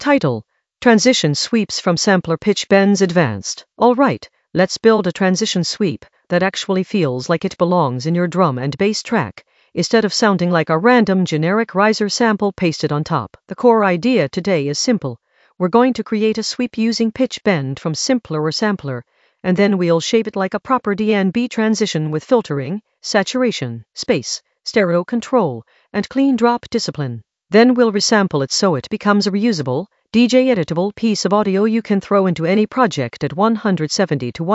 Title: Transition Sweeps from Sampler Pitch Bends Advanced. Alright, let's build a transition sweep that actually feels like it belongs in your drum and bass track, instead of sounding like a random generic riser sample pasted on top. The core idea today is simple. We're going to create a sweep using pitch bend from Simpler or Sampler, and then we'll shape it like a proper DnB transition with filtering, saturation, space, stereo control, and clean drop discipline. Then we'll resample it so it becomes a reusable, DJ-editable piece of audio you can throw into any project at 170 to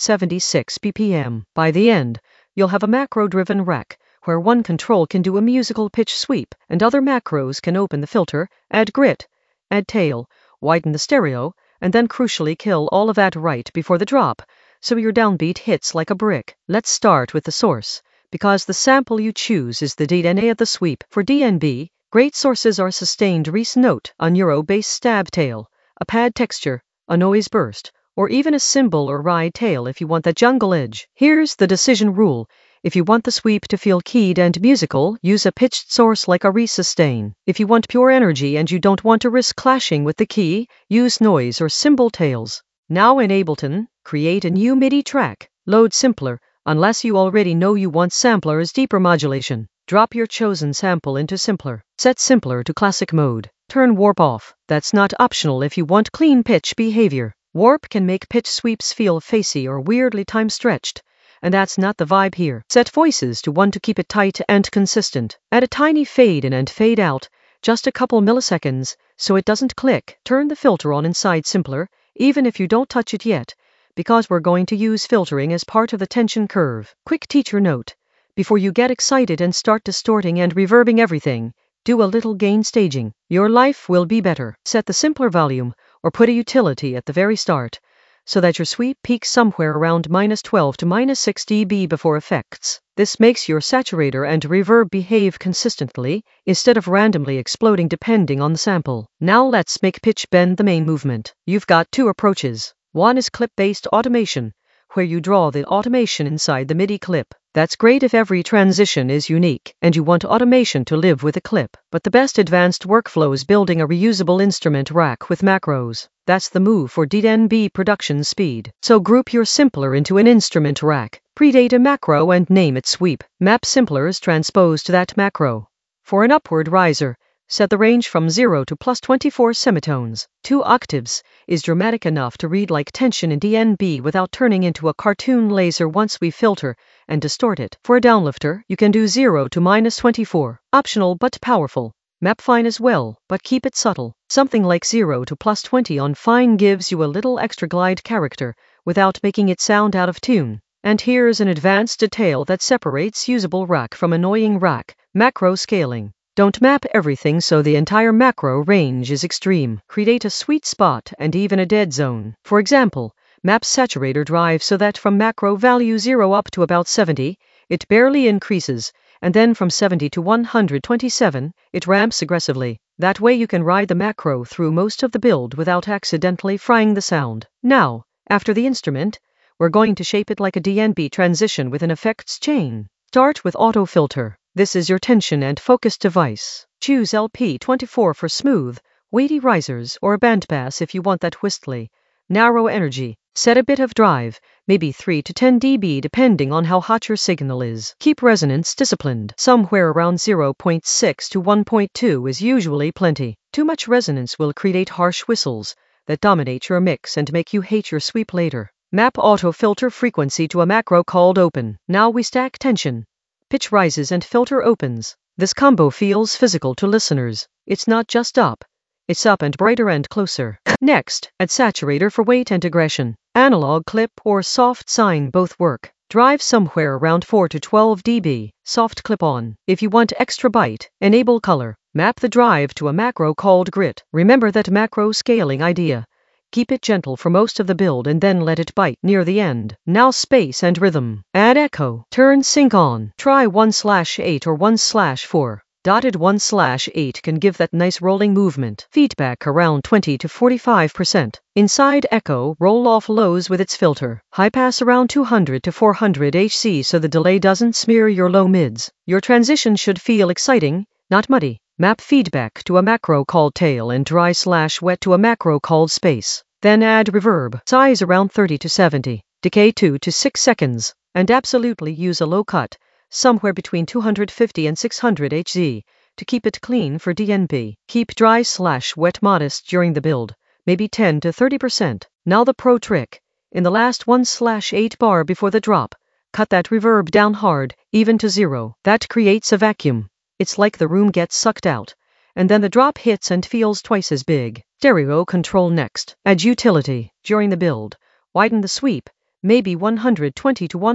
176 BPM. By the end, you'll have a macro-driven rack, where one control can do a musical pitch sweep, and other macros can open the filter, add grit, add tail, widen the stereo, and then crucially kill all of that right before the drop, so your downbeat hits like a brick. Let's start with the source, because the sample you choose is the DNA of the sweep. For DnB, great sources are sustained Reese note, a neuro bass stab tail, a pad texture, a noise burst, or even a cymbal or ride tail if you want that jungle edge. Here's the decision rule. If you want the sweep to feel keyed and musical, use a pitched source like a resustain. If you want pure energy and you don't want to risk clashing with the key, use noise or cymbal tails. Now in Ableton, create a new MIDI track. Load Simpler, unless you already know you want Sampler's deeper modulation. Drop your chosen sample into Simpler. Set Simpler to classic mode. Turn Warp off. That's not optional if you want clean pitch behavior. Warp can make pitch sweeps feel facey or weirdly time-stretched, and that's not the vibe here. Set voices to 1 to keep it tight and consistent. Add a tiny fade in and fade out, just a couple milliseconds, so it doesn't click. Turn the filter on inside Simpler, even if you don't touch it yet, because we're going to use filtering as part of the tension curve. Quick teacher note. Before you get excited and start distorting and reverbing everything, do a little gain staging. Your life will be better. Set the Simpler volume, or put a utility at the very start, so that your sweep peaks somewhere around -12 to -6 dB before effects. This makes your saturator and reverb behave consistently, instead of randomly exploding depending on the sample. Now let's make pitch bend the main movement. You've got two approaches. One is clip-based automation, where you draw the automation inside the MIDI clip. That's great if every transition is unique, and you want automation to live with a clip. But the best advanced workflow is building a reusable instrument rack with macros. That's the move for DnB production speed. So group your Simpler into an instrument rack, predate a macro and name it sweep. Map Simplers transposed to that macro. For an upward riser, set the range from 0 to +24 semitones. 2 octaves is dramatic enough to read like tension in DnB without turning into a cartoon laser once we filter and distort it. For a downlifter, you can do 0 to -24. Optional but powerful. Map fine as well, but keep it subtle. Something like 0 to +20 on fine gives you a little extra glide character without making it sound out of tune. And here's an advanced detail that separates usable rack from annoying rack: macro scaling. Don't map everything so the entire macro range is extreme. Create a sweet spot and even a dead zone. For example, map saturator drive so that from macro value 0 up to about 70, it barely increases, and then from 70 to 127, it ramps aggressively. That way you can ride the macro through most of the build without accidentally frying the sound. Now, after the instrument, we're going to shape it like a DnB transition with an effects chain. Start with Auto Filter. This is your tension and focus device. Choose LP24 for smooth, weighty risers or a bandpass if you want that whistly, narrow energy. Set a bit of drive, maybe 3 to 10 dB depending on how hot your signal is. Keep resonance disciplined. Somewhere around 0.6 to 1.2 is usually plenty. Too much resonance will create harsh whistles that dominate your mix and make you hate your sweep later. Map auto filter frequency to a macro called open. Now we stack tension. Pitch rises and filter opens. This combo feels physical to listeners. It's not just up. It's up and brighter and closer. Next, add saturator for weight and aggression. Analog clip or soft sine both work. Drive somewhere around 4 to 12 dB. Soft clip on. If you want extra bite, enable color. Map the drive to a macro called grit. Remember that macro scaling idea. Keep it gentle for most of the build and then let it bite near the end. Now space and rhythm. Add echo. Turn sync on. Try 1/8 or 1/4. Dotted 1/8 can give that nice rolling movement. Feedback around 20 to 45%. Inside echo, roll off lows with its filter. High pass around 200 to 400 Hz so the delay doesn't smear your low mids. Your transition should feel exciting, not muddy. Map feedback to a macro called tail and dry/wet to a macro called space. Then add reverb, size around 30 to 70, decay 2 to 6 seconds, and absolutely use a low cut, somewhere between 250 and 600 Hz, to keep it clean for DNB. Keep dry/wet modest during the build, maybe 10 to 30%. Now the pro trick. In the last 1/8 bar before the drop, cut that reverb down hard, even to 0. That creates a vacuum. It's like the room gets sucked out, and then the drop hits and feels twice as big. Stereo control next. Add utility. During the build, widen the sweep, maybe 120 to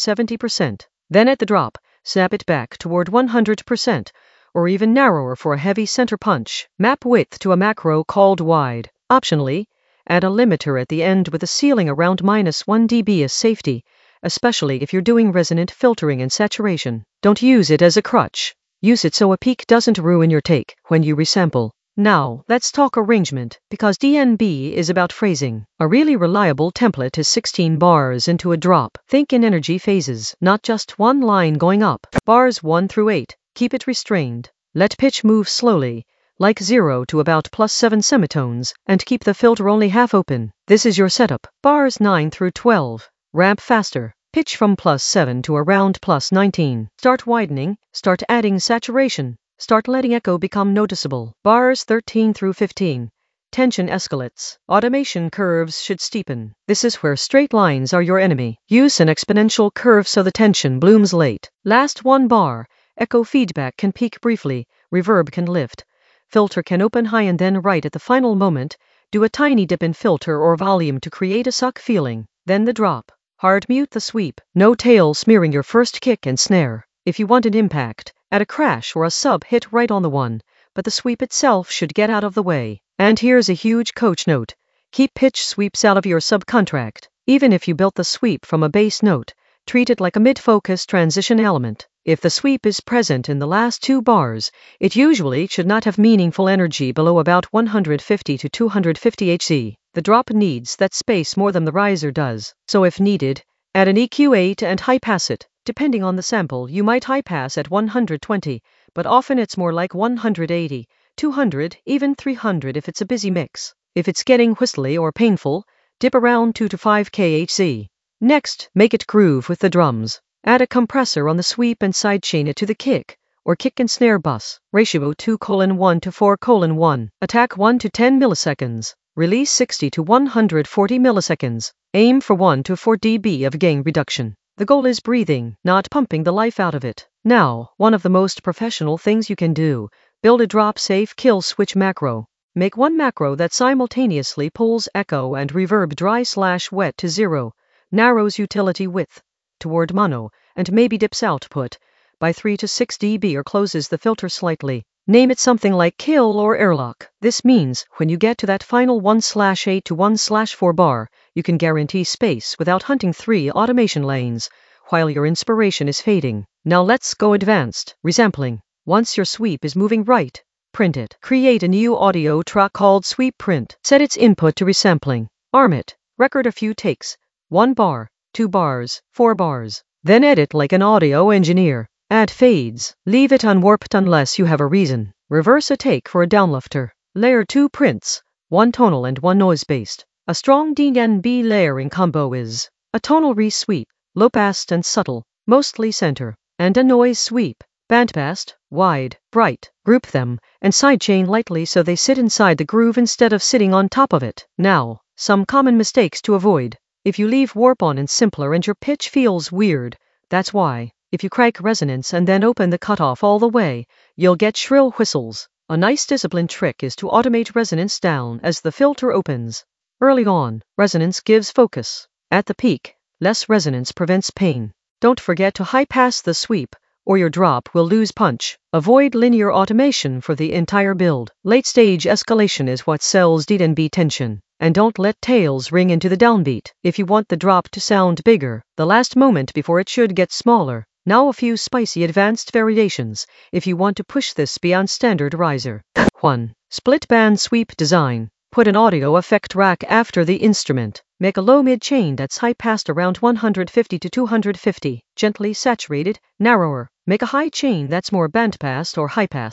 170%. Then at the drop, snap it back toward 100%, or even narrower for a heavy center punch. Map width to a macro called wide. Optionally, add a limiter at the end with a ceiling around -1 dB as safety, especially if you're doing resonant filtering and saturation. Don't use it as a crutch. Use it so a peak doesn't ruin your take when you resample. Now, let's talk arrangement, because DNB is about phrasing. A really reliable template is 16 bars into a drop. Think in energy phases, not just one line going up. Bars 1 through 8, keep it restrained. Let pitch move slowly, like 0 to about +7 semitones, and keep the filter only half open. This is your setup. Bars 9 through 12, ramp faster. Pitch from +7 to around +19. Start widening, start adding saturation. Start letting echo become noticeable. Bars 13 through 15. Tension escalates. Automation curves should steepen. This is where straight lines are your enemy. Use an exponential curve so the tension blooms late. Last 1 bar. Echo feedback can peak briefly. Reverb can lift. Filter can open high, and then right at the final moment, do a tiny dip in filter or volume to create a suck feeling. Then the drop. Hard mute the sweep. No tail smearing your first kick and snare. If you want an impact, add a crash or a sub hit right on the one, but the sweep itself should get out of the way. And here's a huge coach note. Keep pitch sweeps out of your subcontract. Even if you built the sweep from a bass note, treat it like a mid-focus transition element. If the sweep is present in the last 2 bars, it usually should not have meaningful energy below about 150 to 250 Hz. The drop needs that space more than the riser does. So if needed, add an EQ8 and high pass it. Depending on the sample, you might high pass at 120, but often it's more like 180, 200, even 300 if it's a busy mix. If it's getting whistly or painful, dip around 2 to 5 kHz. Next, make it groove with the drums. Add a compressor on the sweep and sidechain it to the kick, or kick and snare bus. Ratio 2:1 to 4:1. Attack 1 to 10 milliseconds. Release 60 to 140 milliseconds. Aim for 1 to 4 dB of gain reduction. The goal is breathing, not pumping the life out of it. Now, one of the most professional things you can do, build a drop-safe kill switch macro. Make one macro that simultaneously pulls echo and reverb dry/wet to 0, narrows utility width toward mono, and maybe dips output by 3 to 6 dB or closes the filter slightly. Name it something like kill or airlock. This means when you get to that final 1/8 to 1/4 bar, you can guarantee space without hunting 3 automation lanes while your inspiration is fading. Now let's go advanced. Resampling. Once your sweep is moving right, print it. Create a new audio track called sweep print. Set its input to resampling. Arm it. Record a few takes. 1 bar, 2 bars, 4 bars. Then edit like an audio engineer. Add fades. Leave it unwarped unless you have a reason. Reverse a take for a downlifter. Layer 2 prints, 1 tonal and 1 noise-based. A strong DNB layering combo is a tonal re-sweep, low-passed and subtle, mostly center, and a noise sweep, bandpassed, wide, bright. Group them, and sidechain lightly so they sit inside the groove instead of sitting on top of it. Now, some common mistakes to avoid. If you leave warp on and simpler and your pitch feels weird, that's why. If you crank resonance and then open the cutoff all the way, you'll get shrill whistles. A nice discipline trick is to automate resonance down as the filter opens. Early on, resonance gives focus. At the peak, less resonance prevents pain. Don't forget to high pass the sweep, or your drop will lose punch. Avoid linear automation for the entire build. Late stage escalation is what sells DNB tension. And don't let tails ring into the downbeat. If you want the drop to sound bigger, the last moment before it should get smaller. Now a few spicy advanced variations, if you want to push this beyond standard riser. 1. Split band sweep design. Put an audio effect rack after the instrument. Make a low mid chain that's high passed around 150 to 250, gently saturated, narrower. Make a high chain that's more band passed or high passed,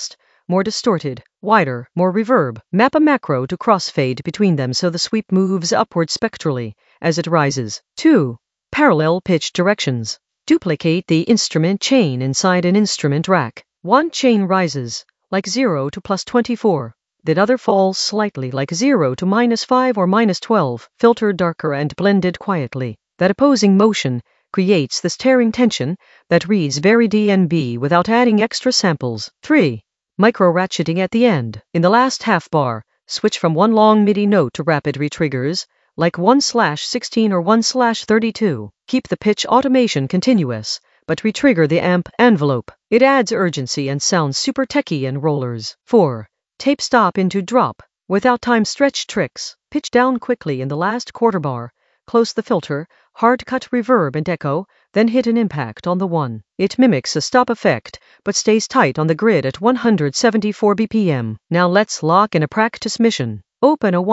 more distorted, wider, more reverb. Map a macro to crossfade between them so the sweep moves upward spectrally as it rises. 2. Parallel pitch directions. Duplicate the instrument chain inside an instrument rack. One chain rises, like 0 to +24. The other falls slightly, like 0 to -5 or -12, filtered darker and blended quietly. That opposing motion creates this tearing tension that reads very DnB without adding extra samples. 3. Micro-ratcheting at the end. In the last half bar, switch from one long MIDI note to rapid retriggers, like 1/16 or 1/32. Keep the pitch automation continuous, but retrigger the amp envelope. It adds urgency and sounds super techy in rollers. 4. Tape stop into drop. Without time stretch tricks, pitch down quickly in the last quarter bar, close the filter, hard cut reverb and echo, then hit an impact on the 1. It mimics a stop effect, but stays tight on the grid at 174 BPM. Now let's lock in a practice mission. Open a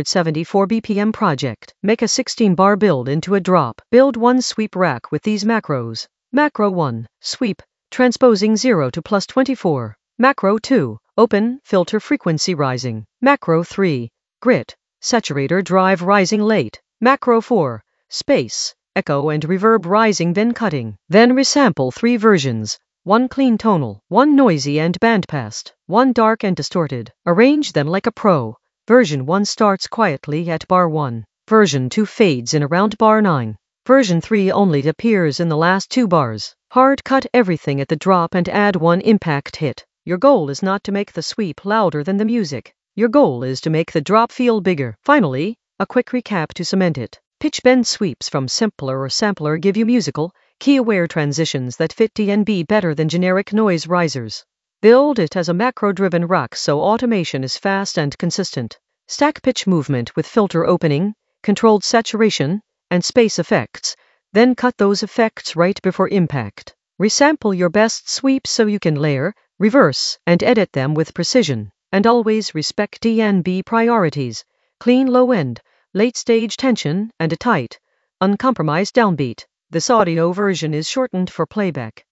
174 BPM project. Make a 16-bar build into a drop. Build one sweep rack with these macros. Macro 1. Sweep, transposing 0 to +24. Macro 2. Open, filter frequency rising. Macro 3. Grit, saturator drive rising late. Macro 4. Space, echo and reverb rising then cutting. Then resample 3 versions. 1 clean tonal, 1 noisy and bandpassed, 1 dark and distorted. Arrange them like a pro. Version 1 starts quietly at bar 1. Version 2 fades in around bar 9. Version 3 only appears in the last 2 bars. Hard cut everything at the drop and add 1 impact hit. Your goal is not to make the sweep louder than the music. Your goal is to make the drop feel bigger. Finally, a quick recap to cement it. Pitch bend sweeps from Simpler or Sampler give you musical, key-aware transitions that fit DnB better than generic noise risers. Build it as a macro-driven rack so automation is fast and consistent. Stack pitch movement with filter opening, controlled saturation, and space effects, then cut those effects right before impact. Resample your best sweeps so you can layer, reverse, and edit them with precision. And always respect DnB priorities: clean low end, late stage tension, and a tight, uncompromised downbeat. This audio version is shortened for playback.